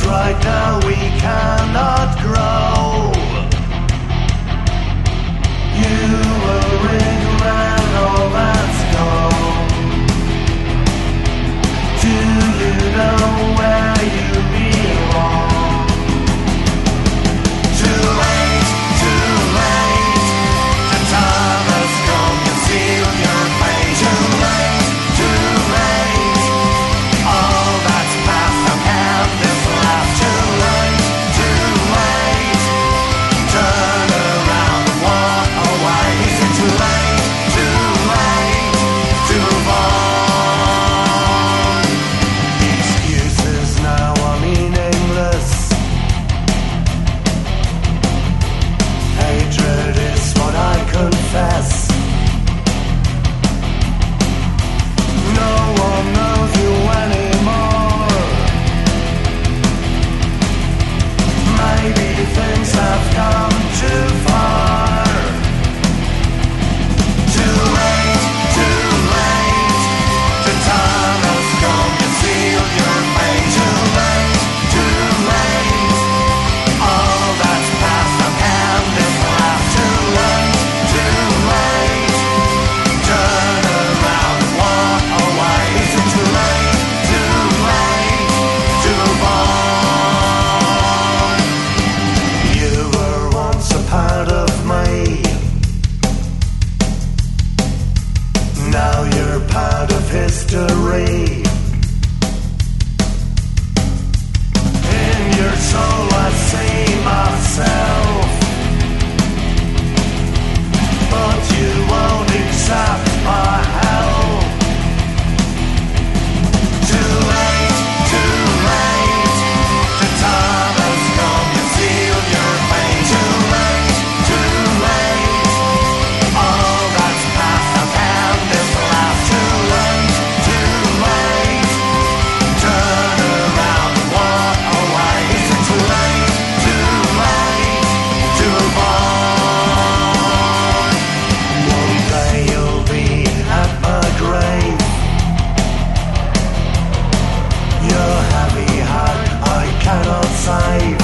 right now we cannot grow. You will regret all that's gone. Do you know where you belong? Too late, the time has come, you seal your fate. Too late, all that's past, how can this last? Too late, turn around and walk away. Is it too late to move on? Excuses now are meaningless. Hatred is what I confess. No one knows you anymore. Maybe things have come too far. Too late, the time has come, you seal your fate. Too late, all that's past, how can this last? Too late, turn around and walk away. Is it too late to move on? You were once a part of me. Now you're part of history. In your soul I see myself, but you won't accept my help. Too late, the time has come, you seal your fate. Too late, all that's past, how can this last? Too late, turn around and walk away. Is it too late to move on? One day you'll be at my grave. Your heavy heart I cannot save.